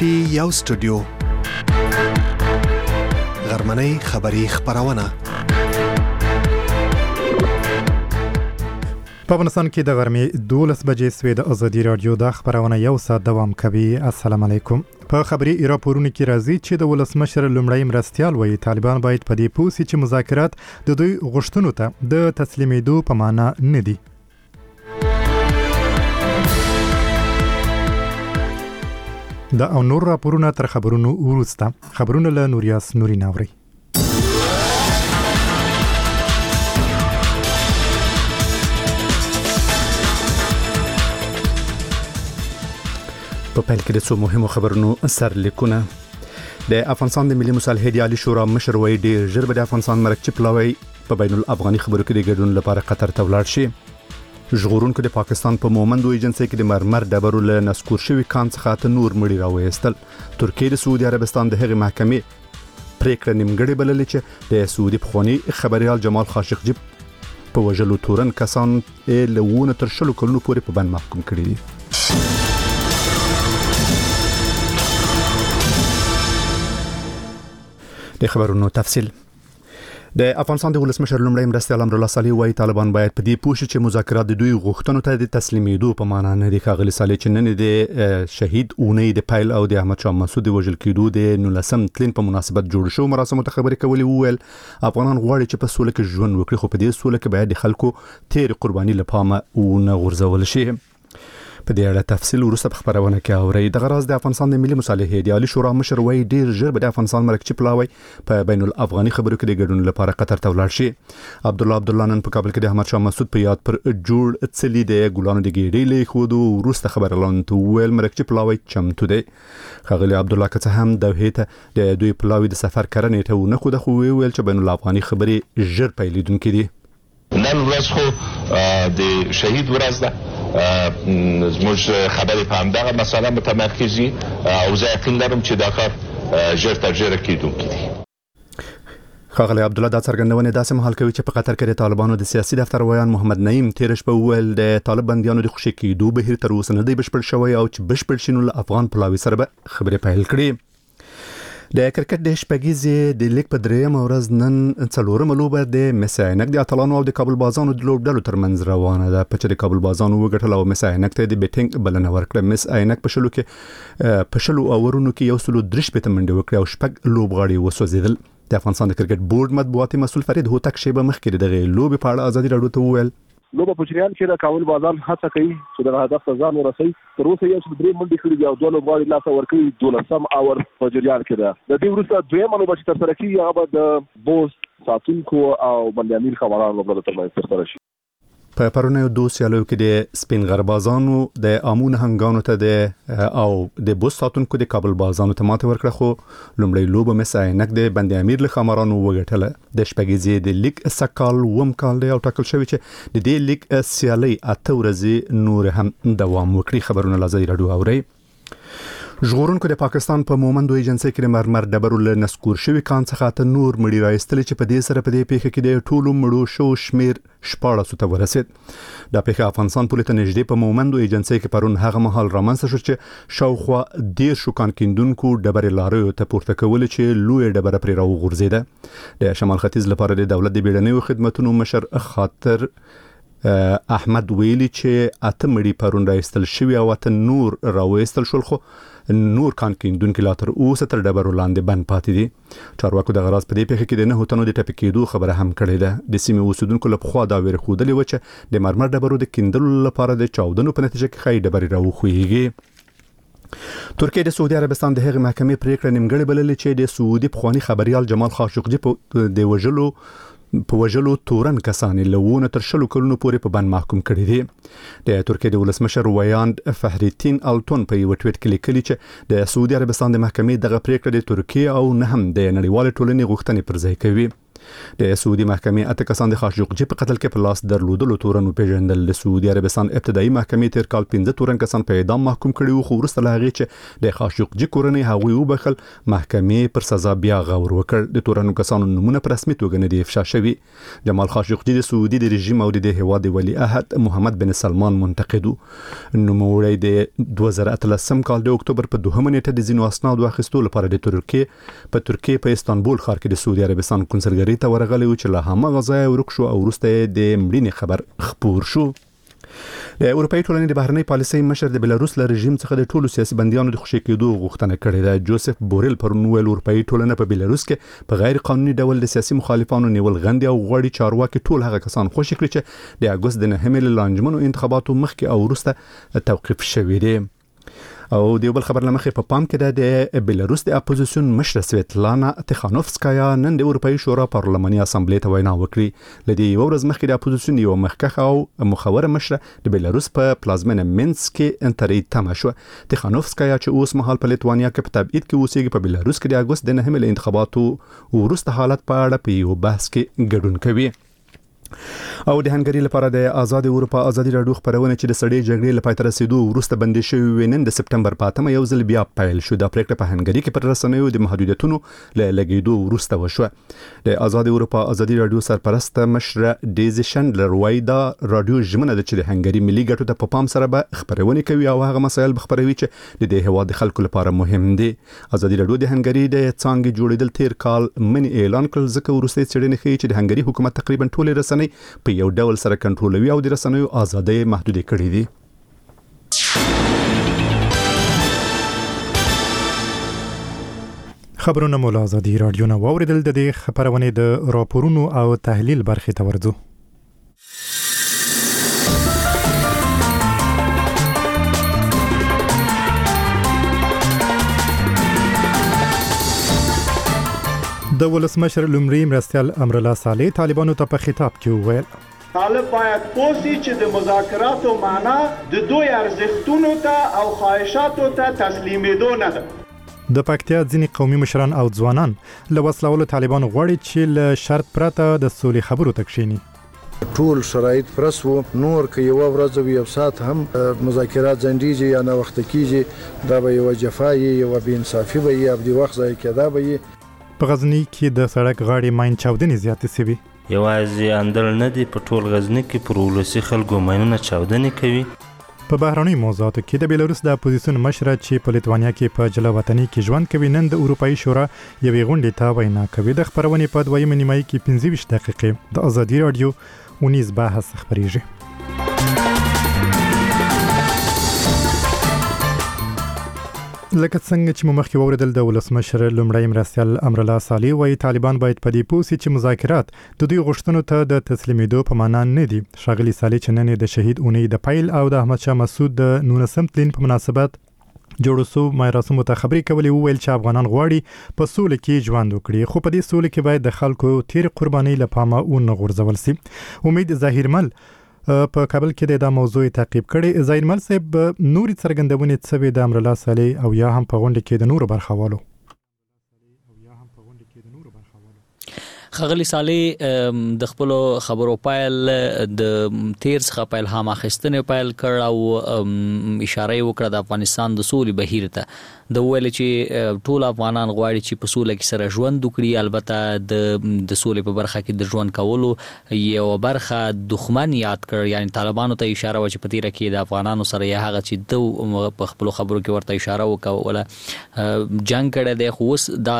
پی یو سټوډیو غرمنۍ خبری خبرونه په افغانستان کې د غرمې 12 بجې سوي د ازادي رادیو د خبرونه یو ساعت دوام کوي. السلام علیکم. په خبري راپورونو کې راځي چې د ولسمشر لومړی مرستيال وایي طالبان باید په دې پوه شي چې مذاکرات د دوی غوښتنو ته د تسلیمېدو په معنا نه دي. دا او نور راپورونه تر خبرونو وروسته خبرونه له نوریاس نوري ناوري. په پیل کې د څو مهمو خبرونو سرلیکونه. د افغانستان د ملي مصالحې عالی شورا مشر وایي ډېر ژر به د افغانستان مرکچی پلاوی په بین الافغاني خبرو کې د ګډون لپاره قطر ته ولاړ شي. ژغورونکو د پاکستان په مومندو ایجنسۍ کې د مرمر ډبرو له نسکور شوي کان څخه ته نور مړي راوېستل. ترکیه د سعودي عربستان د هغې محکمې پریکړه نیمګړې بللې چې د سعودي پخواني خبريال جمال خاشقجي په وژلو تورن کسان له 19 تر 20 کلونو پورې په بند محکوم کړي دي. د خبرونو تفصیل. د افغانستان د ولسمشر لومړی مرستيال امرالله صالح وایي طالبان باید په دې پوه شي چې مذاکرات د دوی غوښتنو ته د تسلیمېدو په معنا نه دي. ښاغلي صالح چې نن د شهید اونۍ د پیل او د احمد شاه مسعود د وژل کېدو د 19 تلین په مناسبت جوړ شو مراسمو ته خبرې کولې وویل افغانان غواړي چې په سوله کې ژوند وکړي خو په دې سوله کې باید د خلکو تیر قرباني لپاره ونه غورځول شي. په دې اړه تفصیل وروسته په خبرونه کې اوري. د غراز د افغانستان د ملي مصالحې د عالی شورا مشر وایي ډېر ژر به د افغانستان مرکچی پلاوی په بین الافغاني خبرو کې د ګډون لپاره قطر ته ولاړ شي. عبدالله نن په کابل کې د احمد شاه مسعود په یاد پر جوړ څلي د ګلانو د ګېډې لیکودو وروسته خبرلون ته ویل مرکچی پلاوی چمتو دی. ښاغلي عبدالله که څه هم دوحې ته د دوی پلاوی د سفر کړنې ته نه خو د خو ویل چې بین الافغاني خبرې ژر پیلېدونکې دي. نن ورځ خو د شهید ورځ ده زموږ خبرې په همدغه مسله متمرکزي او زه یقین لرم چې دا کار ژر تر ژره کېدونکی دی. ښاغلی عبدالله دا څرګندونه داسې مهال کوي چې په قطر کې د طالبانو د سیاسي دفتر ویان محمد نعیم تیر شپه وویل د طالب بندیانو د خوشي کېدو بهیر تر اوسه نه دی بشپړ شوی او چې بشپړ شي نو له افغان پلاوي سره به خبرې پیل کړي. د کرکټ د شپږیزې د لیګ په درېیمه ورځ نن څلورمه لوبه د مس عینک د اتلانو او د کابل بازانو د لوبډلو ترمنځ روانه ده. په چې د کابل بازانو وګټل او مس عینک ته د بیټینګ بلنه ورکړه. مس عینک په شلو اورونو کې 103 منډې وکړې او شپږ لوبغاړي وسوځیدل. د افغانستان د کرکټ بورډ مطبوعاتي مسؤل فرید هوتک شیبه مخکې دغه لوبې په اړه ازادي راډیو ته وویل لوبه په جریان کې د کابل بازان هڅه کوي چې د هدف ته ځان ورسوي. تر اوسه یو څه درې منډې کړې دي او دوه لوبغاړي لاسه ورکوي 12 اور په جریان کې ده. د دې وروسته دویمه لوبه چې ترسره کېږي هغه به د بوس ساتونکو او بند امیر خبرانو لوبډلو ترمنځ ترسره شي. په پرونیو دوه سیالیو کې د سپین غربازانو د امون هنګانو ته او د بوس ساتونکو د کابل بازانو ته ماته ورکړه خو لومړی لوبه مس عینک د بند امیر له خمرانو وګټله. د شپږیزې د لیګ سکال وم کال دی او ټاکل شوی چې د دې لیګ سیالي 8 ورځې نور هم دوام وکړي. خبرونه لازم راډیو اوري. ژغورونکو د پاکستان په مومندو ایجنسۍ کې مرمر ډبرو له نسکور شوي کان څخه ته نور مړي راایستل چې په دې سره په دې پیښه کې د ټولو مړو شو شمیر 14 ته ورسید. دا پیښه افغانستان پولیس ته نږدې په مومندو ایجنسۍ کې پرون هغه مهال رامنځته شو چې شاوخوا 10 کان کیندونکو ډبرې لارو ته پورته کول چې لوی ډبره پرې راوغورځیده. د شمال ختیځ لپاره د دولت د بیړنیو خدماتو مشر خاطر احمد ویلي چې 8 مړي پرون راایستل شوي او 8 نور راوېستل شول خو نور کان کیندونکو لا تر اوسه تر ډبرو لاندې بند پاتې دي. چارواکو د غراز په دې پیښه کې د 9 تنو د ټپي کېدو خبره هم کړې ده. د سیمې اوسیدونکو له خوا دا ویره خودلې و چې د مرمر ډبرو د کیندلو لپاره د چاودنو په نتیجه کې خای ډبرې راوخويږي. ترکیه د سعودي عربستان د هغې محکمې پریکړه نیمګړې بللې چې د سعودي پخواني خبريال جمال خاشقجي په وژلو تورن کسان له 19 تر 20 کلونو پورې په بند محکوم کړي دي. د ترکیه د ولسمشر ویاند فهریتین التون په یو ټویټ کې لیکلي چې د سعودي عربستان د محکمې دغه پریکړه د ترکیه او نه هم د نړیوال ټولنې غوښتنې پر ځای کوي. د سعودي محکمې اته کسان د خاشقجي په قتل کې په لاس درلودلو تورن پیژندل. د سعودي عربستان ابتدایي محکمې تیر کال 15 تورن کسان په اعدام محکوم کړي وو، خو وروسته له هغې چې د خاشقجي کورنۍ هغوی وبخل، محکمې پر سزا بیا غور وکړ. د تورن کسانو نمونه په رسمي توګه نه دي افشا شوي. جمال خاشقجي د سعودي د رژیم او د هیواد ولی عهد محمد بن سلمان منتقد وو. نوموړی د 2013 کال د اکتوبر په 2 نیټه د ځینو اسنادو اخیستو لپاره د ترکیې په استانبول ښار کې د سعودي عربستان کنسلګرۍ ته ورغلی و چې له هماغه ځایه ورک شو او وروسته د مړینې خبر خپور شو. د اروپאי ټولنې د بهرنۍ پالیسۍ مشر د بلاروس له رژیم څخه د ټولو سیاسي بندیانو د خوشي کېدو غوښتنه کړې ده. جوزف بورل پرون ویل اروپאי ټولنه په بلاروس کې په غیر قانوني ډول د سیاسي مخالفانو نیول غندي او غواړي چارواکي ټول هغه کسان خوشي کړي چې د اګوست د 9 لانجمنو انتخاباتو مخکې او وروسته توقيف شوي دي. او د بل خبر لمخې په پام کې د بلاروس د اپوزیسیون مشر سویتلانا تخانوفسکایا نن د اروپאי شورا پارلماني اسامبلې ته وینا وکړي. لدی یو ورځ مخکې د اپوزیسیون یو مخکخه او مخوره مشر د بلاروس په پلازمینه مینسک کې انټری تماشو. تخانوفسکایا چې اوس مهال په لیتوانیا کې په تبعید کې اوسېږي، په بلاروس کې د اګوست د 9 انتخاباتو وروسته حالت په اړه په یو بحث کې ګډون کوي. او د هنګری لپاره د آزاد اروپا ازادي راډیو خبرونه چې د سړې جګړې لپاره تر رسیدو وروسته بندي شوی نن د سپټمبر په 8 یو ځل بیا پیل شو. د پریکړه په هنګری کې پر رسنیو د محدودیتونو لګیدو وروسته وشو. د آزاد اروپا ازادي راډیو سرپرست مشر ډیزی شندلر وایي دا راډیو ژمنه ده چې د هنګری ملي ګټو ته په پام سره به خبرونه کوي او هغه مسایل به خبروي چې د هیواد خلکو لپاره مهم دي. آزادي راډیو د هنګری د څنګه جوړیدل تیر کال منی اعلان کړل، ځکه وروسته څېړنې ښیي چې د هنګری حکومت تقریبا ټول رسنۍ په یو ډول سره کنټرولوي او د رسنیو ازادۍ محدود کړي دي. خبرونه مو له ازادي راډیو نه واوریدل. د دې خبرونه د راپورونو او تحلیل برخې ته ورځو. د ولسمشر لومړي مرستیال امرالله صالح طالبانو ته په خطاب کې وویل طالب باید پوسی چې د مذاکراتو معنا د دوی ارزښتونو ته او خواهشاتو ته تسلیمېدو نه ده. د پکتیا ځینې قومي مشران او ځوانان له وسلوالو طالبانو غواړي چې له شرط پرته د سولې خبرو ته کښیني. ټول شرایط پرسو نور که یو ورځ او یو ساعت هم مذاکرات ځنډیږي یا نه وخت کیږي، دا به یو جفای یو بې انصافي به یا د وخت ضایع کېدا به. په غزنی کې د سړک غاړې ماین چاودنې زیاتې شوي. یوازې اندل نه دي، په ټول غزنی کې پر ولسي خلکو ماینونه چاودنې کوي. په بهرنیو موضوعاتو کې د بیلاروس د اپوزیسیون مشر چې په لیتوانیا کې په جلا وطني کې ژوند کوي نن د اروپאי شورا یوې غونډې ته وینا کوي. د خبرونې په 2 نیمایي کې 25 دقیقې د ازادي راډیو ونیز بحث خبريږي. لکه څنګه چې مخکې ووریدل د ولسمشر لومړی مرستیال امرالله صالح وایي طالبان باید په دې پوه شي چې مذاکرات د دوی غوښتنو ته د تسلیمېدو په معنا نه دي. ښاغلي صالح چې نن د شهید اونۍ د پیل او د احمد شاه مسعود د 19 تلین په مناسبت جوړو سو مراسمو ته خبرې کولې، وویل چې افغانان غواړي په سولې کې ژوند وکړي، خو په دې سولې کې باید د خلکو تیر قربانۍ له پامه ونه غورځول شي. امید ظاهرمل په کابل کې د موضوع تعقیب کړي. ظاهرمل صاحب نوري څرګندونې څه وي د امرالله صالح او یا هم په غونډه کې د نورو برخوالو؟ خغلی صالح د خپل خبرو پایل د تیر څخه په الهام اخیستنې پایل کړ او اشاره وکړه د افغانستان د سولې بهیر ته. د ویل چې ټول افغانان غواړي چې په سوله کې سره ژوند وکړي، البته د سولې په برخه کې د ژوند کولو یو برخه دښمن یاد کړ، یعنی طالبانو ته اشاره و چې په تیر کې د افغانانو سره یا هغه چې د په خپل خبرو کې ورته اشاره وکوله جنگ کړي دی، خو اوس دا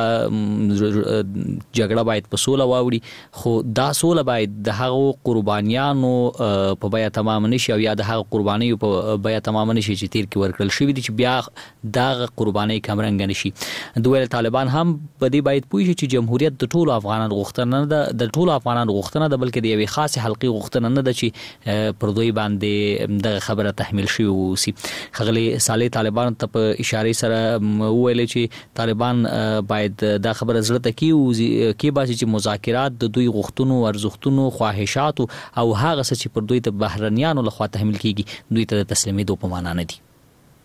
جګړه باید په سوله واوړي، خو دا سوله باید د هغو قربانیانو په بیه تمام نشي او یا د هغو قربانیو په بیه تمام نشي چې تیر کې ورکړل شوی دي، چې بیا دا قرباني کمرنګ نشي. دوی طالبان هم په دې باید پوه شي چې جمهوریت د ټولو افغانانو غوښتنه نه ده، د ټولو افغانانو غوښتنه ده، بلکې د یوې خاصه حلقې غوښتنه نه ده چې پر دوی باندې د خبره تحمیل شي وسی. خغلی صالح طالبان ته په اشاره سره ویل چې طالبان باید دا خبره زړه ته کې باسي چې مذاکرات د دوی غوښتنو، ارزښتونو، خواهشاتو او هغه څه چې پر دوی ته بهرنیانو لخوا تحمیل کیږي دوی ته د تسلیمېدو په معنا نه دي.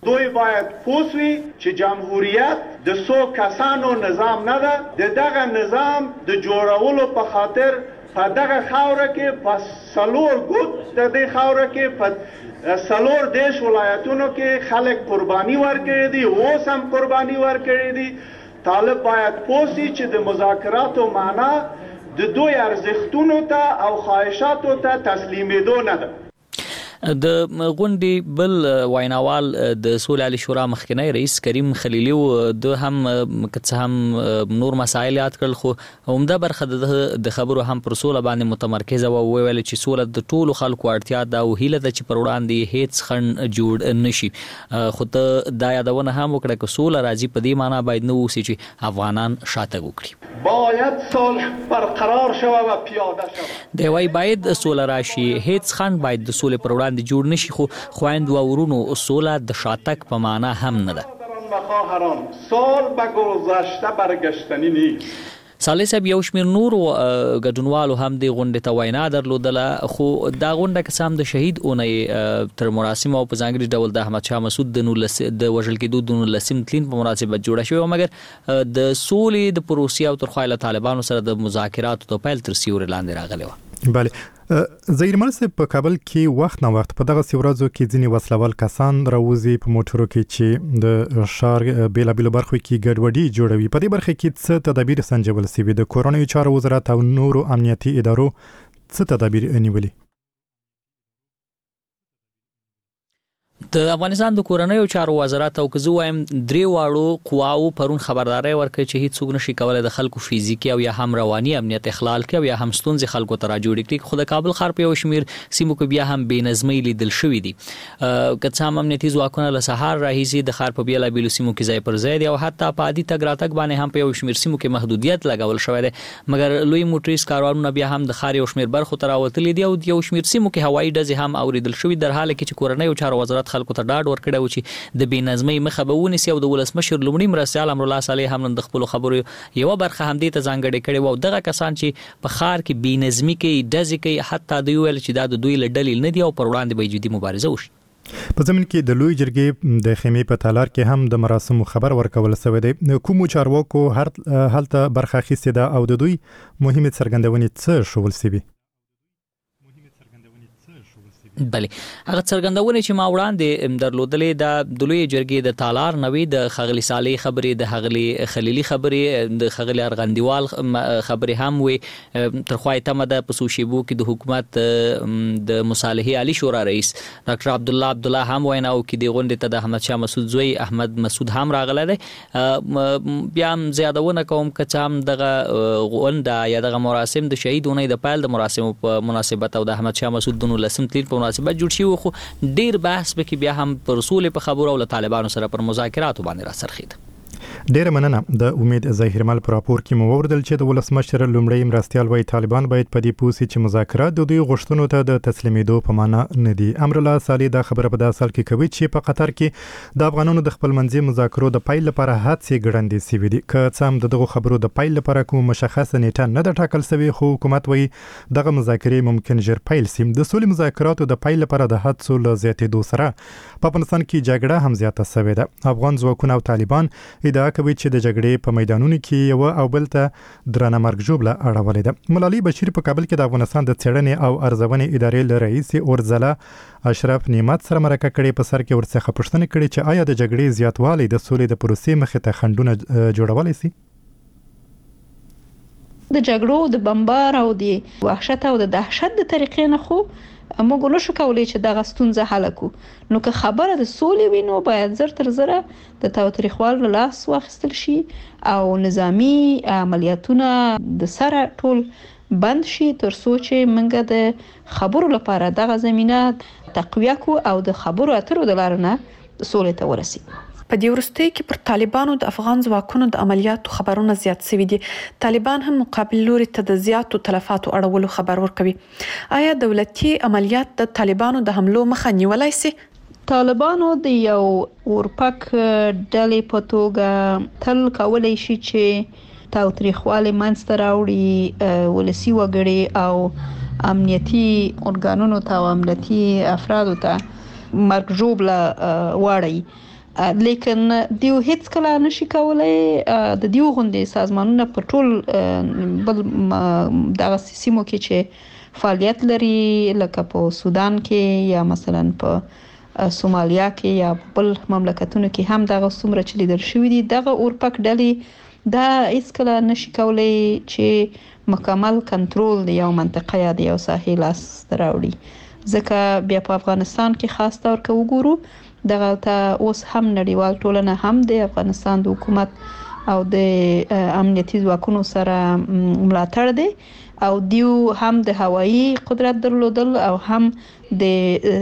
دوی باید پوسوي چې جمهوریت د څو کسانو نظام نه ده، د دغه نظام د جوړولو په خاطر په دغه خاوره کې په څلور ګوت د دې خاوره کې په څلور دیش ولایتونو کې خلک قرباني ورکړي دي، اوس هم قرباني ورکړي دي. طالب باید پوسي چې د مذاکراتو معنا د دوی ارزښتونو ته او خواهشاتو ته تسلیمېدو نه ده. د غونډې بل وایناوال د سولې شورا مخکنی رئیس کریم خلیلی د هم کڅ هم نور مسایل یاد کړل، خو عمده برخه د خبرو هم پر سولې باندې متمرکز او ویل چې سولې د ټولو خلکو اړتیا ده او هیله ده چې پر وړاندې هیڅ خنډ جوړ نشي. خو ته دا یادونه هم وکړه چې سولې راځي په دې معنی باید نو وسی چې افغانان شاته وکړي، باید صلح برقرار شوه و پیاده شوه. دی وايي باید سولې راشي، هیڅ خنډ باید د سولې پر وړاندې جوړ نشي، خو خويند و ورونو سوله د شاتک په معنا هم نه ده. سال به گذشته برگشتنی نیست. صالح صاحب یو شمیر نور ګډونوالو هم د غونډې ته وینا درلودله، خو دا غونډه که سم د شهید اونۍ تر مراسم او په ځانګړي ډول د احمد شاه مسعود د وژل کېدو د 19 تلین په مناسبت جوړه شوې، مګر د سولې د پروسې او ترخوا له طالبانو سره د مذاکراتو ته پیل تر سیوري لاندې راغلی و. بله زهیر مل صاحب، په کابل کې وخت نه وخت په دغه ورځو کې ځینې وسلوال کسان راوځي په موټرو کې چې د ښار بیلابیلو برخو کې ګډوډي جوړوي. په دې برخه کې څه تدابیر سنجول شوي؟ د کورنیو چارو وزارت او نورو امنیتي ادارو څه تدابیر نیولي؟ د افغانستان د کورنیو چارو وزارت او که زه وایم درې واړو قواو پرون خبرداري ورکړي چې هیڅ څوک نشي کولای د خلکو فزیکی او یا هم رواني امنیت اخلال کوي او یا هم ستونزې خلکو ته راجوړي کړي. خو د کابل ښار په یو شمیر سیمو کې بیا هم بېنظمۍ لیدل شوې دي. که څه هم امنیتي ځواکونه له سهار راهیسي د ښار په بیلابیلو سیمو کې ځای پر ځای دي او حتی په عادي تګ راتګ باندې هم په یو شمیر سیمو کې محدودیت لګول شوی دی، مګر لوی موټریس کاروانونه بیا هم د ښار یو شمیر برخو ته راوتلي دي او یو شمیر سیمو کې هوایي ډزې هم اوریدل شوې، در حاله کې چې کورنیو چارو وزارت خلکو ته ډاډ ورکړی و چې د بېنظمۍ مخه به ونیسي او د ولسمشر لومړي مرستیال امرالله صالح هم د خپلو خبرو یوه برخه همدې ته ځانګړې کړې وه او دغه کسان چې په ښار کې بېنظمي کوي، ډزې کوي، حتی دوی ویل چې دا د دوی له ډلې نه دي او پر وړاندې به جدي مبارزه وشي. په زمین کې د لوی جرګې د خیمې په تالار کې هم د مراسمو خبر ورکول شوی دی. کومو چارواکو هلته برخه اخیستې ده او د دوی مهمې څرګندونې څه ښوول شوي؟ بله، هغه څرګندونې چې ما وړاندې درلودلې د لوی جرګې د تالار نوې د ښاغلي صالح خبرې، د ښاغلي خلیلي خبرې، د ښاغلي ارغندیوال خبرې هم وې. تر خوا یې تمه ده په څو شیبو کې د حکومت د مصالحې عالي شورا رئیس ډاکټر عبدالله هم وینا وکړي. د غونډې ته د احمد شاه مسعود زوی احمد مسعود هم راغلی دی. بیا هم زیادونه کوم که څه هم دغه غونډه یا دغه مراسم د شهید اونۍ د پیل د مراسمو په مناسبت او د احمد شاه مسعود د 19 تلین په مناسبت جوړ شي، خو ډیر بحث به کې بیا هم پر سولې په خبرو او له طالبانو سره پر مذاکراتو باندې راڅرخید. ډیر مننه. د امید ظاهر مل پر راپور کې مو وردل چې د ولسمشر لومړی مرستیال وای طالبان باید په دې پوسي چې مذاکرات د دوی غوښتنو ته د تسلیمېدو په معنا نه دي. امرالله صالح دا خبره په داسې حال کې کوي چې په قطر کې د افغانانو د خپلمنځي مذاکرو د پیل لپاره هڅې ګړندې شوې دي. که څه هم دغه خبرو د پیل لپاره کوم مشخصه نیټه نه ده ټاکل شوې، خو حکومت وایي دغه مذاکرې ممکن ژر پیل شي. د سولې مذاکراتو د پیل لپاره د هڅو له زیاتېدو سره په افغانستان کې جګړه هم زیاته شوې ده. افغان ځواکونه او طالبان ادعا کوي چې د جګړې په میدانونو کې یو او بل ته درانه مرګ ژوبله اړولې ده. ملالي بشیر په کابل کې د افغانستان د څېړنې او ارزونې ادارې له رئیس اورزلا اشرف نعمت سره مرکه کړې. په سر کې ورڅخه پوښتنه کړې چې آیا د جګړې زیاتوالی د سولې د پروسې مخې ته خنډونه جوړولی شي؟ د جګړو د بمبار او د وحشت او د دهشت د طریقې نه خو موږ نشو کولای چې دغه ستونزه حل کړو. نو که خبره د سولې وي نو باید زر تر زره د تاوتریخوالو له لاس واخیستل شي او نظامی عملیاتونه د سره ټول بند شي تر څو چې موږ د خبرو لپاره دغه زمینه تقویه کو او د خبرو اترو د لارې نه سولې ته ورسي. په دې وروستیو کې پر طالبانو د افغان ځواکونو د عملیاتو خبرونه زیات شوي دي. طالبان هم مقابل لوري ته د زیاتو تلفاتو اړولو خبر ورکوي. آیا دولتي عملیات د طالبانو د حملو مخه نیولای شي؟ طالبانو د یو اورپک ډلې په توګه تل کولی شي چې تاوتریخوالی منځته راوړي، ولسي وګړي او امنیتي ارګانونو ته او امنیتي افرادو ته مرګ ژوبله واړی، لیکن دیو هیڅ کله نشي کولای د دیو غوندې سازمانونه په ټول بل دغه سیمو کې چې فعالیت لري، لکه په سودان کې یا مثلا په سومالیا کې یا بل مملکتونو کې هم دغه څومره چې لیدل شوي دي، دغه اورپک ډلې دا هیڅ کله نشي کولای چې مکمل کنټرول د یو منطقه یا د یو ساحې لاس راوړي. ځکه بیا په افغانستان کې خاص طور که وګورو دغه ته اوس هم نړیوال ټولنه هم د افغانستان د حکومت او د امنیتي ځواکونو سره ملاتړ دی او دیو هم د هوایي قدرت درلودل او هم د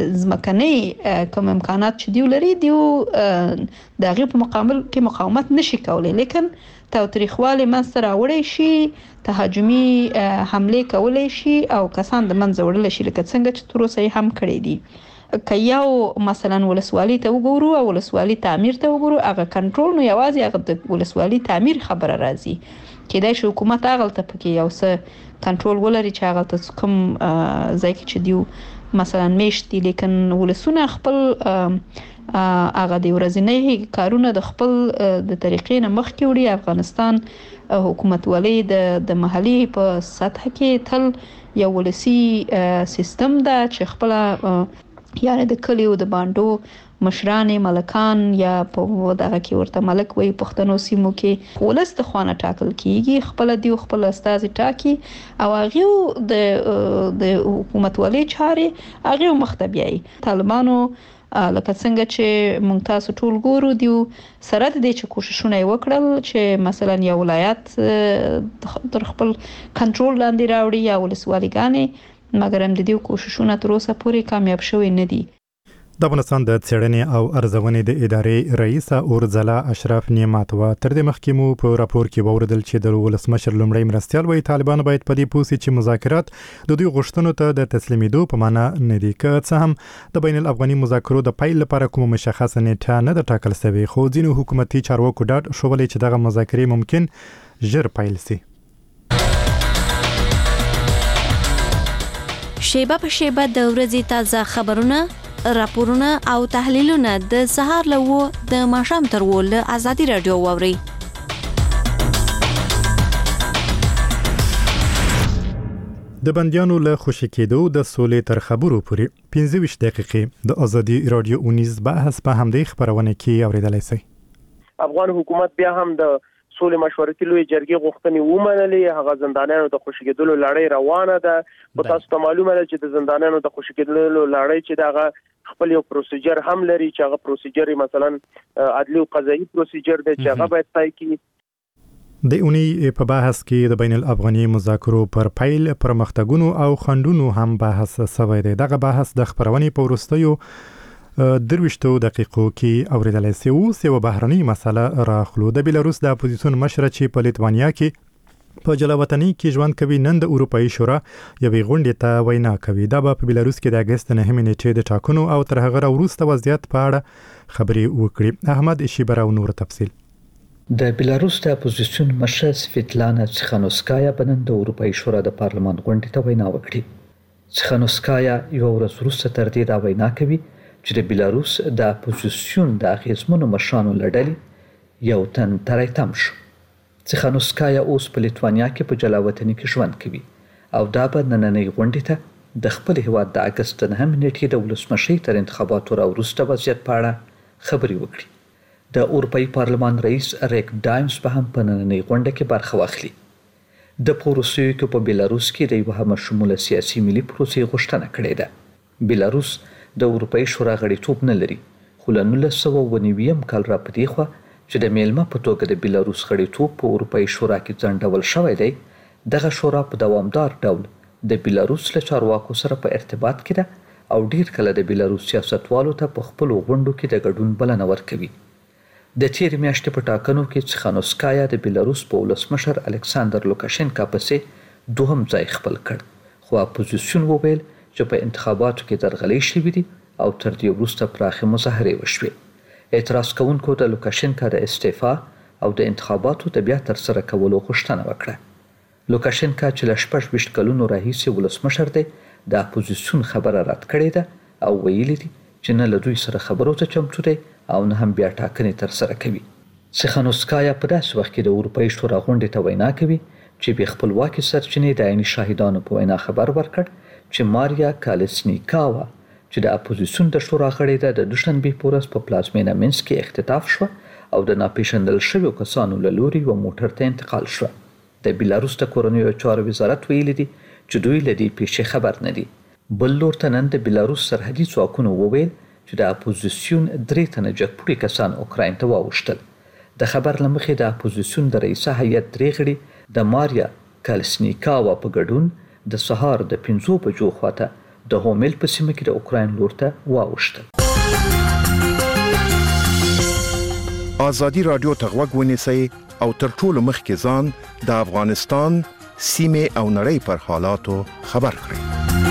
ځمکنۍ کوم امکانات چې دیو لري، دیو د هغې په مقابل کې مقاومت نشي کولی، لیکن تاوتریخوالی منځته راوړی شي، تهاجمي حملې کولی شي او کسان د منځه وړلی شي، لکه څنګه چې تر اوسه یې هم کړی دي. که یو مثلا ولسوالي ته وګورو او ولسوالي تعمیر ته وګورو، هغه کنټرول نو یوازې هغه د ولسوالي تعمیر خبره راځي. کېدای شي حکومت هغلته پکې یو څه کنټرول ولري چې هغلته کوم ځای کې چې دیو مثلا میشت دي، لیکن ولسونه خپل هغه د ورځنی کارونه د خپل د طریقې نه مخکې وړي. افغانستان حکومتولي د محلي په سطح کې تل یو ولسی سیستم ده چې خپل یعنی د کلیو د باندو مشران ملکان یا په دغه کې ورته ملک وي پښتنو سیمو کې ولس د خوانه ټاکل کیږي، خپل دیو خپل استازي ټاکي او هغه د حکومتولي چارې هغه مختبيي. طالبانو لکه څنګه چې مونږ تاسو ټول ګورو، دیو سره د دې چې کوششونه وکړل چې مثلا یو ولایت تر خپل کنټرول لاندې راوړي یا ولسوالیګانې، مګر هم د دې کوششونه تر اوسه پورې کامیاب شوي نه دي. د افغانستان د څېړنې او ارزونې د ادارې رئیس اورځلا اشرف نعمت و تر دې مخکې مو په راپور کې ووردل چې د ولسمشر لومړی مرستیال وایي طالبان باید په دې پوه شي چې مذاکرات د دوی غوښتنو ته د تسلیمېدو په معنا نه دي، که څه هم د بین الافغاني مذاکرو د پیل لپاره کومه مشخصه نیټه نه ده ټاکل شوې، خو ځینو حکومتي چارواکو ډاډ ښوولی چې دغه مذاکرې ممکن ژر پیل شي. شیبه په شیبه د ورځې تازه خبرونه، راپورونه او تحلیلونه د سهار له د ماښام تر له ازادي رادیو واوري. د بندیانو له خوشی کېدو د سولې تر خبرو پورې 15 دقیقې د ازادي رادیو اونیز بحث په همدې خبرونه کې اوریدلای شئ. افغان حکومت بیا هم د سولې مشورتي لوی جرګې غوښتنې ومنلې، هغه زندانیانو د خوشی کېدلو لړۍ روانه ده. په تاسو ته معلومه ده چې د زندانیانو د خوشی کېدلو لړۍ چې دغه خپل یو پروسیجر هم لري چې هغه پروسیجر مثلا عدلي او قضایي پروسیجر دی چې هغه باید طی کړي. د اونۍ په بحث کې د بین الافغاني مذاکرو پر پیل، پرمختګونو او خنډونو هم بحث شوی دی. دغه بحث د خبرونې په وروستیو 23 دقیقو کې اوریدلای شئ. اوس یو بهرنۍ مسله راخلو. د بیلاروس د اپوزیسیون مشر چې په لیتوانیا کې په جلاوطنۍ کې ژوند کوي نن د اروپایي شورا یوې غونډې ته وینا کوي. دا به په بیلاروس کې د اګست 9 نیټې د ټاکنو او تر هغه وروسته وضعیت په اړه خبرې وکړي. احمد اشیبر او نور تفصیل. د بیلاروس د اپوزیسیون مشر سویتلانا تسخانوسکایا په نن د اروپایي شورا د پارلمان غونډې ته وینا وکړي. تسخانوسکایا یو ورځ وروسته تر دې دا وینا کوي چې د بیلاروس د اپوزیسیون د اغیزمنو مشرانو لړلې یو تن تری تم شو. تسخانوسکایا اوس په لیتوانیا کې په جلاوطنۍ کې ژوند کوي او دا به نننۍ غونډې ته د خپل هیواد د اګست 9 نیټې د ولسمشۍ تر انتخاباتو وروسته وضعیت په اړه خبرې وکړي. د اروپایي پارلمان رئیس ریک ډایمز به هم په نننۍ غونډه کې برخه واخلي. د پروسې کې په بیلاروس کې د یو همشموله سیاسي ملي پروسې غوښتنه کړې ده. بیلاروس د اروپایي شورا غړیتوب نه لري، خو له 1990 کال را پدې خوا چې د میلمه په توګه د بیلاروس غړیتوب په اروپایي شورا کې ځنډول شوی دی، دغه شورا په دوامدار ډول د بیلاروس له چارواکو سره په ارتباط کې ده او ډیر کله د بیلاروس سیاستوالو ته په خپل غونډو کې د ګډون بلنه ورکوي. د تیر میاشتې په ټاکنو کې تسخانوسکایا د بیلاروس په ولسمشر الکساندر لوکاشنکا پسې دوهم ځای خپل کړ، خو اپوزیسیون وویل چې په انتخاباتو کې درغلۍ شوې دي او تر دې وروسته پراخې مظاهرې وشوې. اعتراض کوونکو د لوکاشنکا د استعفا او د انتخاباتو د بیا ترسره کولو غوښتنه وکړه. لوکاشنکا چې له 26 کلونو راهیسې ولسمشر دی، د اپوزیسیون خبره رد کړې ده او ویلي دي چې نه له دوی سره خبرو ته چمتو دی او نه هم بیا ټاکنې ترسره کوي. سیخانوسکایا په داسې وخت کې د اروپایي شورا غونډې ته وینا کوي چې بې خپلواکي سرچینې د عیني شاهدانو په وینا خبر ورکړ چې ماریا کالسنیکاوا چې د اپوزیسیون د شورا غړې ده د دوشنبې په ورځ په پلازمینه مینسک کې اختطاف شوه او د ناپېژندل شویو کسانو له لوري یوه موټر ته انتقال شوه. د بیلاروس د کورنیو چارو وزارت ویلي دي چې دوی له دې پیښې خبر نه دي. بل لور ته نن د بیلاروس سرحدي ځواکونو وویل چې د اپوزیسیون 3 تنه جګپوړي کسان اوکراین ته واوښتل. د خبر له مخې د اپوزیسیون د رئیسه هیئت 3 غړي د ماریا کالسنیکاوا په ګډون د سهار د 5 بجو خواته د هومل په سیمه کې د اوکراین لور ته واوښتل. آزادي رادیو ته غوږ ونیسئ او تر ټولو مخکې ځان د افغانستان سیمې او نړۍ پر حالاتو خبر کړئ.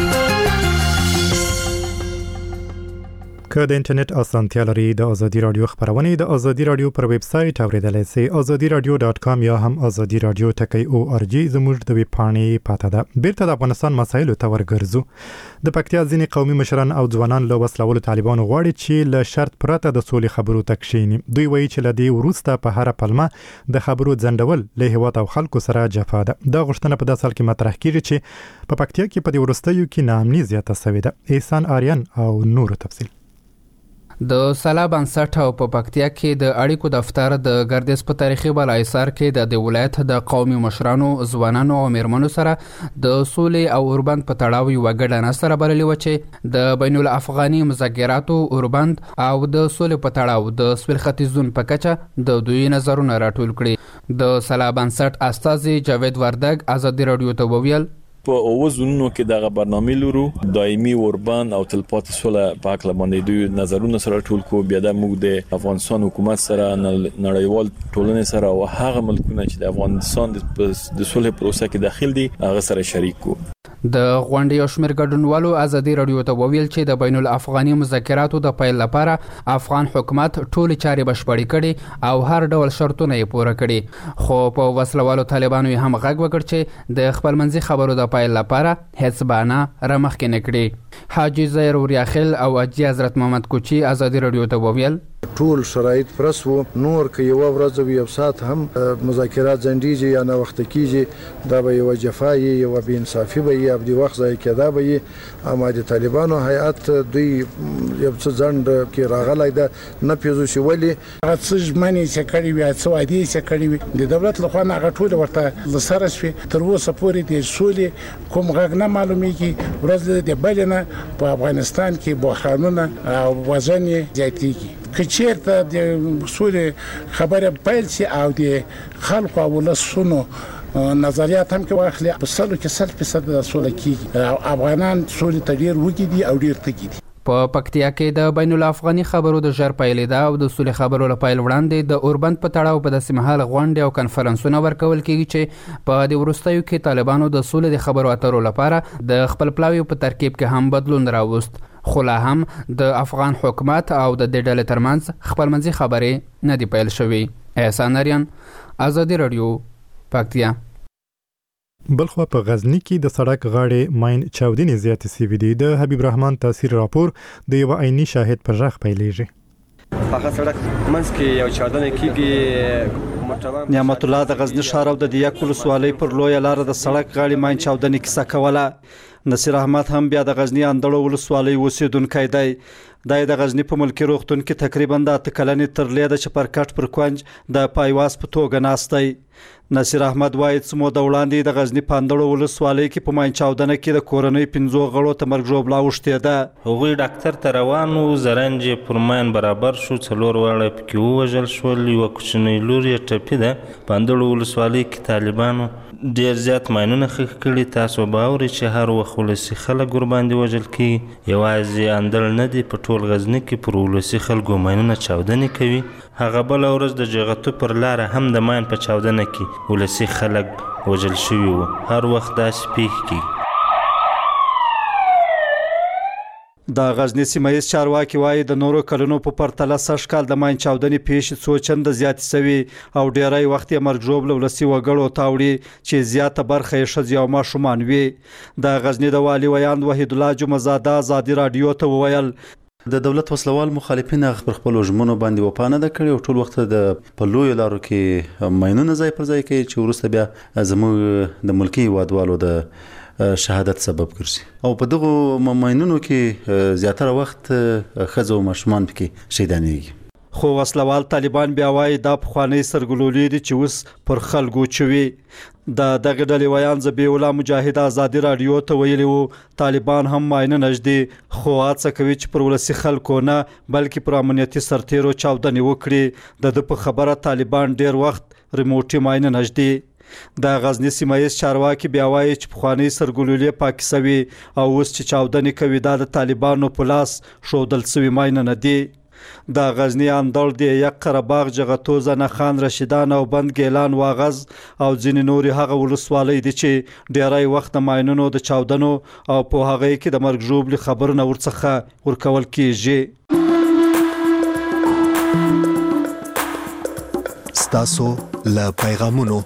که د انټرنیټ اسانتیا لري د ازادي رادیو خبرونه د ازادي رادیو پر ویب سټ اوریدلای شئ azadiradio.com یا هم azadi radio .org زموږ د ویب پاڼې پاته ده. بیرته د افغانستان مسایلو ته ورګرځو. د پکتیا ځینې قومي مشران او ځوانان له وسلوالو طالبانو غواړي چې له شرط پرته د سولې خبرو ته کښیني. دوی وایي چې له دې وروسته په هر پلمه د خبرو ځنډول له هیواد او خلکو سره جفا ده. دا غوښتنه په داسې حال کې مطرح کیږي چې په پکتیا کې په دې وروستیو کې ناامني زیاته شوې ده. احسان آریان او نور تفصیل. د سلا بنسټ او په پکتیا کې د اړیکو دفتر د ګردیز په تاریخي بالاحصار کې د ولایت د قومي مشرانو ځوانانو او میرمنو سره د سولې او اوربند په تړاو یو ګډه ناستره بللې و چې د بین الافغاني مذاکراتو اوربند او د سولې په تړاو د سویل ختیځون په کچه د دوی نظرونه راټول کړي. د سلا بنسټ استاذ جاوید وردګ ازادي رادیو ته وویل په اووزونو کې دغه برنامه لرو دایمي اوربان او تلپاتې سوله په اړه باندې دوی نظرونه سره ټول کو بیا د موږ د افغانستان حکومت سره نړیوال ټولنې سره او هغه ملکونه چې د افغانستان د سولې پروسه کې داخل دي هغه سره شریک کو. د غونډې او شمېر ګډونوالو ازادي رادیو ته وویل چې د بین الافغاني مذاکراتو د پیل لپاره افغان حکومت ټول چارې بشپړې کړي او هر ډول شرطونه یې پوره کړي. خو په وسلوالو طالبانو هم غږ وکړ چې د خپلمنځي خبرو د پیل لپاره هیڅ بهانه رامخکې نه کړي. حاجي زهیر وریاخیل او حاجي حضرت محمد کوچی ازادي رادیو ته وویل ټول شرایط پرس وو نور که یو ورځ او یو ساعت هم مذاکرات ځنډیږي یا نه وخت کیږي دا به یو جفای یو بې انصافي به یې ابدي وخت ځای کېدا به یې اما د طالبانو هیئت دوی یو څه ځنډ کې راغلی ده نه پیژو شي ولې هغه څه ژمنې چې کړي وي څه وعدې چې کړي وي د دولت لخوا نه هغه ټول ورته لسره شوي تر اوسه پورې د سولې کوم غږ نه معلومیږي ورځ د بل نه په افغانستان کې بحرانونه او وزن زیاتېږي. که چیرته د سولې خبره پیل شي او د خلکو او ولسونو نظریات هم کې واخلي په سلو کې 100% د سولې کېږي افغانان سولې ته ډېر وږي دي او ډېر تږي دي. په پکتیا کې د بین الافغاني خبرو د ژر پیلېدا او د سولې خبرو لپاره وړاندې د اوربند په تړاو په داسې مهال غونډې او کنفرانسونه ورکول کېږي چې په دې وروستیو کې طالبانو د سولې د خبرو اترو لپاره د خپل پلاویو په ترکیب کې هم بدلون راوست. خو لا هم د افغان حکومت او د دې ډلې ترمنځ خپلمنځي خبرې نه دي پیل شوې. احسان آریان ازادي رادیو پکتیا. بلخوا په غزنی کې د سړک غاړې ماین چاودنې زیاتې شوې دي. د حبیب رحمان تاثیر راپور د یو عیني شاهد پر ژغ پیلېږي. هغه سړک منځ کې یو چاودنه کېږي. نعمت الله د غزنی ښار او د دیاک ولسوالۍ پر لویه لاره د سړک غاړې ماین چاودنې کیسه کوله. نصیر احمد هم بیا د غزنی اندړو ولسوالۍ اوسیدونکی دی. د غزنی په ملکی روغتون کې تقریبا د 8 کلنې ترلې د چپرکټ پر کونج د پایواز په توګه ناستی. نصیر احمد وایي چې مو د وړاندې د غزنی په اندړو ولسوالۍ کې په ماین چاودنه کې د کورنۍ 15 غړو ته مرګ ژوبلا اوښتېده. هغوی ډاکټر ته روان وو زرنج پر ماین برابر شو 4 واړه پکې ووژل شول. یوه کوچنۍ لور یې ټپي ده. په اندړو ولسوالۍ کې طالبانو ډیر زیات ماینونه خښ کړي. تاسو به اورئ چې هر وخت ولسي خلک ورباندې وژل کېږي. یوازې اندړ نه دي په ټول غزني کې پر ولسي خلکو ماینونه چاودنې کوي. هغه بله ورځ د جغتو پر لاره هم د ماین په چاودنه کې ولسي خلک وژل شوي وو. هر وخت داسې پیښې کېږي. د غزنی سیمه‌ییز چارواکي وایي د نورو کلونو په پرتله سږ کال د ماین چاودنې پیښې څو چنده زیاتې شوي او ډیری وخت یې مرګ ژوبله ولسي وګړو ته اوړي چې زیاته برخه یې ښځې او ماشومان وي. د غزنی د والي ویاند وحید الله جمعزاده ازادي راډیو ته وویل د دولت وسلوال مخالفین پر خپل ژمنو باندې وپانه ده کړی او ټول وخت د په لوی لارو کې ماینونه ځای پر ځای کوي چې وروسته بیا زموږ د ملکی هیوادوالو د شهادت سبب ګرځي او په دغه ماینونو کې زیاتره وخت ښځو او ماشومان پکې شهیدانېږي. خو وسلوال طالبان بیا وایي دا پخوانی سرګلولې دي چې اوس پر خلکو چوي. د دغه ډلې ویان ذبیح الله مجاهد ازادي رادیو ته ویلي وو طالبان هم ماینه نږدې خو هڅه کوي چې پر ولسي خلکو نه بلکې پر امنیتي سرتیرو چاودنې وکړي. د په خبره طالبان ډیر وخت ریموټي ماینه نږدې. د غزنی سیمایي چارواکي بیا وایي چې پخوانی سرګلولې پاک سوي او اوس چې چاودنې کوي دا د طالبانو په لاس ښودل سوي ماینه نه دي. د غزنی اندړ د یک قرهباغ جغتو زنه خان رشیدان او بند ګیلان واغز او ځینې نوري هغه ولسوالۍ دي چې ډیری وخت ماینونو د چاودنو او په هغه کې د مرګ ژوبل خبرونه ورڅخه ورکول کیږي. ستاسو له پیغامونو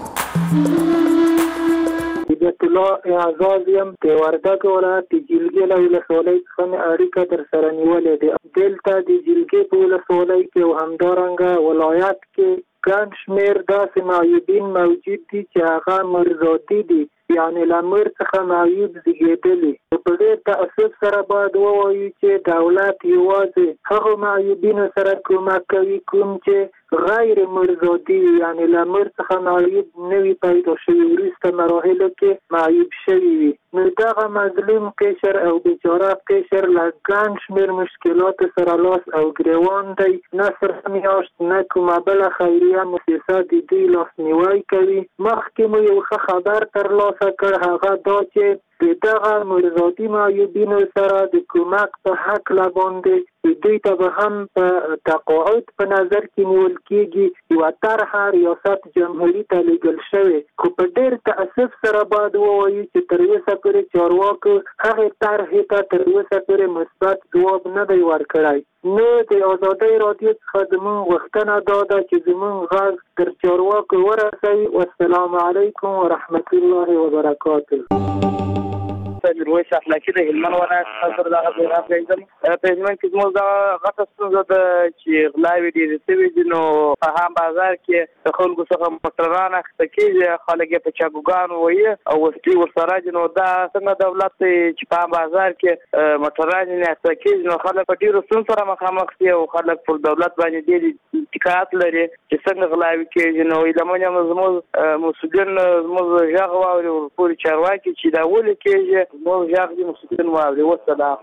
الله اعزاز یم د وردګ ولایت د جلګې له ولسوالۍ څخه مې اړیکه در سره نیولې ده. دلته د جلګې په ولسوالۍ کې او همدارنګه ولایت کې ګڼ شمېر داسې معیوبین موجود دي چې هغه مرزادي دي، یعنې له مر څخه معیوب زیږېدلي. په ډېر تأسف سره باید ووایو چې دولت یوازې هغو معیوبینو سره کومک کوي کوم چې غیر مرزادي وي، یعنې له مر څخه معیوب نه وي پیدا شوي، وروسته مراحلو کې معیوب شوي وي. نو دغه مظلوم قشر او بیچاره قشر له ګڼ شمېر مشکلاتو سره لاس او ګریوان دی. نه صرف میاشت نه کومه بله خیریه مؤسسه د دوی لاسنیوی کوي. مخکې مو یو ښه خبر ترلاسه کړ، هغه دا چې د دغه مرزادي معیوبینو سره د کومک په هکله باندې دوی ته به هم په تقاعد په نظر کې نیول کېږي. یوه طرحه ریاست جمهوري ته لیږل شوې، خو په ډېر تأسف سره باید ووایو چې تر اوسه پورې چارواکو هغې طرحې ته تر اوسه پورې مثبت ځواب نه دی ورکړی. نو د ازادۍ رادیو څخه زموږ غوښتنه دا ده چې زموږ غږ تر چارواکو ورسوي. والسلام علیکم ورحمت الله وبرکاته. میرویس اخلاقي د هلمند ولایت حضر دغه پیغام پیژم په هلمند کې زموږ د غټه ستونزه ده چې غلاوې ډېرې سوي دي. نو په هم بازار کې د خلکو څخه موټران اخیسته کېږي، خلک یې په چاګوګانو وهي او وسلې ورسره دي. نو دا څنګه دولت دی چې په هم بازار کې موټران یې اخیسته کېږي؟ نو خلک په ډېرو ستونزو سره مخامخ دي او خلک پر دولت باندې ډېر اتکات لري چې څنګه غلاوې کېږي. نو ایله مونږ زموږ مسؤلین زموږ غږ واوري ورپورې چارواکي چې دا ولې کېږي زموږ غږ دې مسؤلین واوري. والسلام.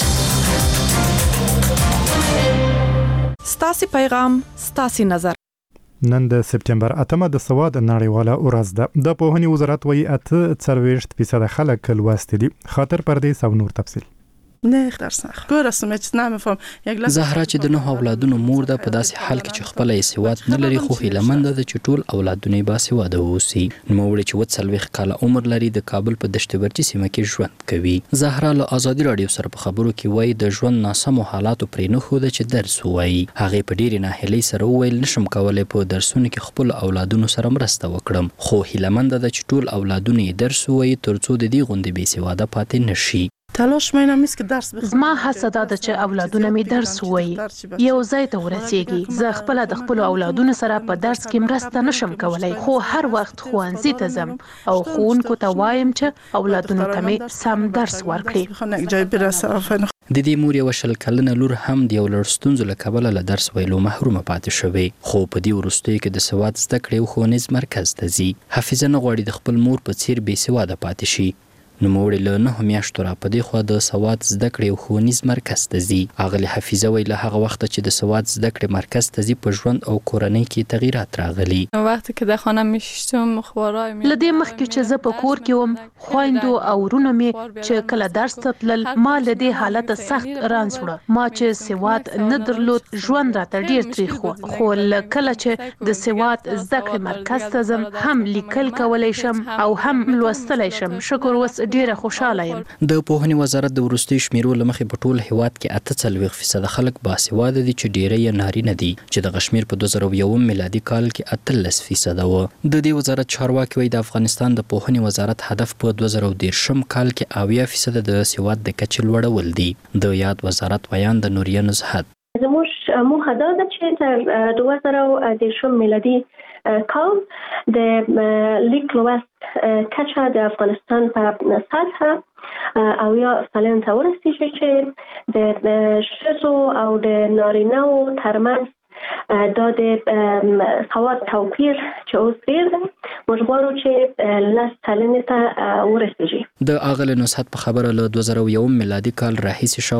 ستاسو پیغام ستاسو نظر. نن د سپتمبر 8 د سواد نړیواله ورځ ده. د پوهنې وزارت وایي 48% خلک لوستي دي. خاطر پردیس او نور تفصیل. نه درس نخ ګورستم چې نامفهم یک زهرا چې د 9 اولادونو مور ده په داسې حال کې چې خپل یې سواد نه لري، خو هیلمند ده چې ټول اولادونه با سواده ووسی. نو وړي چې 40 کال عمر لري، د کابل په دشت برچی سیمه کې ژوند کوي. زهرا له ازادي رادیو سره په خبرو کې وایي د ژوند ناسمو حالاتو پرې نه خو ده چې درس وایي. هغه په ډېرې ناهیلۍ سره وویل نشم کولای په درسونو کې خپل اولادونو سره مرسته وکړم، خو هیلمند ده چې ټول اولادونه یې درس وایي ترڅو د دې غوندې بې سواده پاتې نشي. تلاش مې نه که درس بخونم. زما هڅه دا ده چې اولادونه مې درس ووایي، یو ځای ته ورسیږي. زه خپل د خپل اولادونو سره په درس کې مرسته نشم کولای، خو هر وخت ښوونځي ته ځم او ښوونکو ته وایم چې اولادونو ته مې سم درس ورکړي. د دې مور یو 20 کلنه لور هم د یو لړ ستونزو له کبله له درس ویلو محرومه پاتې شوې، خو په دې وروستیو کې د سواد زده کړې او ښوونیز مرکز ته ځي. حافظه نه غواړي د خپل مور په څیر بې سواده پاتې شي. نوموړی له 9 میاشتو را په دې خوا د سواد زده کړې او ښوونیز مرکز ته ځي. اغلې حفیظه وایي له هغه وخته چې د سواد زده کړې مرکز ته ځي په ژوند او کورنۍ کې تغییرات راغلي. وقتی که در خانه میشتم خوارای له دې مخکې چې زه په کور کې وم، خویندو او ورونو مې چې کله درس ته تلل ما له دې حالته سخت رنځ وړه. ما چې سواد نه درلود ژوند راته ډېر تریخ و، خو کله چې د سواد زده کړې مرکز ته ځم هم لیکل کولی شم او هم لوستلی شم. شکر اوس ډیره خوشاله یم. د پوهنې وزارت د ورستي شمیرو لمخې په ټول هیواد کې 48% خلک باسواده دي چې ډیره یې نارینه دي چې د غشمیر په 2001 میلادي کال کې 18% و. د دې وزارت چارواکي وایي د افغانستان د پوهنې وزارت هدف په 2013 کال کې 80% د سواد د کچې لوړول دي. د یاد وزارت بیان د نوریه نزهت زموږ موخه دا ده چې تر 2013 میلادي کال د لیک لوست کچه د افغانستان په سطح او یا سلنه ته ورسیږي چې د ښځو او د نارینه‌و ترمنځ دا د سواد توپیر چې اوس ډیر دی موږ غواړو چې 10% ته ورسیږي. د اغل نصحت په خبره له 2001 میلادي کال راهیسې